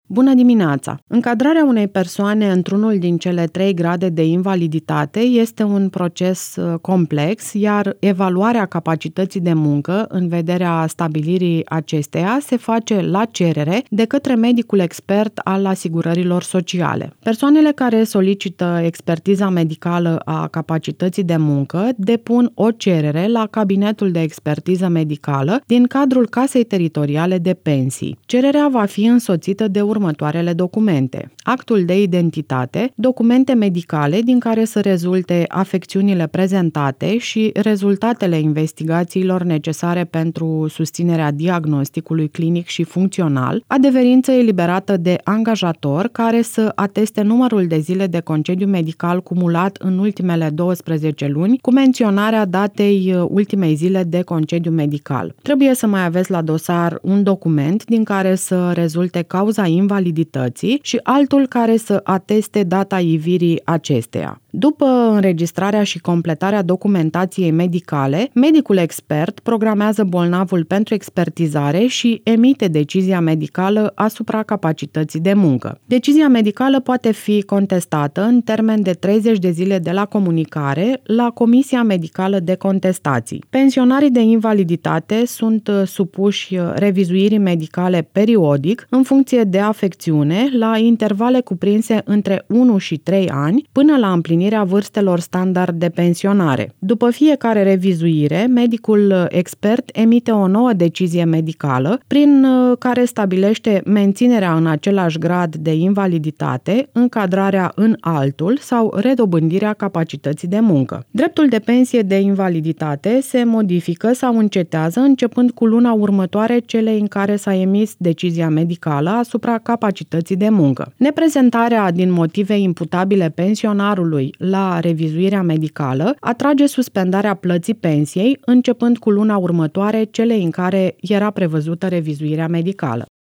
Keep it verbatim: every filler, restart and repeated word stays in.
Bună dimineața! Încadrarea unei persoane într-unul din cele trei grade de invaliditate este un proces complex, iar evaluarea capacității de muncă în vederea stabilirii acesteia se face la cerere de către medicul expert al asigurărilor sociale. Persoanele care solicită expertiza medicală a capacității de muncă depun o cerere la cabinetul de expertiză medicală din cadrul Casei Teritoriale de Pensii. Cererea va fi însoțită de următoarele documente: actul de identitate, documente medicale din care să rezulte afecțiunile prezentate și rezultatele investigațiilor necesare pentru susținerea diagnosticului clinic și funcțional, adeverință eliberată de angajator care să ateste numărul de zile de concediu medical cumulat în ultimele douăsprezece luni, cu menționarea datei ultimei zile de concediu medical. Trebuie să mai aveți la dosar un document din care să rezulte cauza invalidității și altul care să ateste data ivirii acesteia. După înregistrarea și completarea documentației medicale, medicul expert programează bolnavul pentru expertizare și emite decizia medicală asupra capacității de muncă. Decizia medicală poate fi contestată în termen de treizeci de zile de la comunicare la Comisia Medicală de Contestații. Pensionarii de invaliditate sunt supuși revizuirii medicale periodic în funcție de afecțiune la intervale cuprinse între unu și trei ani până la împlinirea vârstelor standard de pensionare. După fiecare revizuire, medicul expert emite o nouă decizie medicală prin care stabilește menținerea în același grad de invaliditate, încadrarea în altul sau redobândirea capacității de muncă. Dreptul de pensie de invaliditate se modifică sau încetează începând cu luna următoare celei în care s-a emis decizia medicală asupra capacității de muncă. Neprezentarea din motive imputabile pensionarului la revizuirea medicală atrage suspendarea plății pensiei începând cu luna următoare celei în care era prevăzută revizuirea medicală.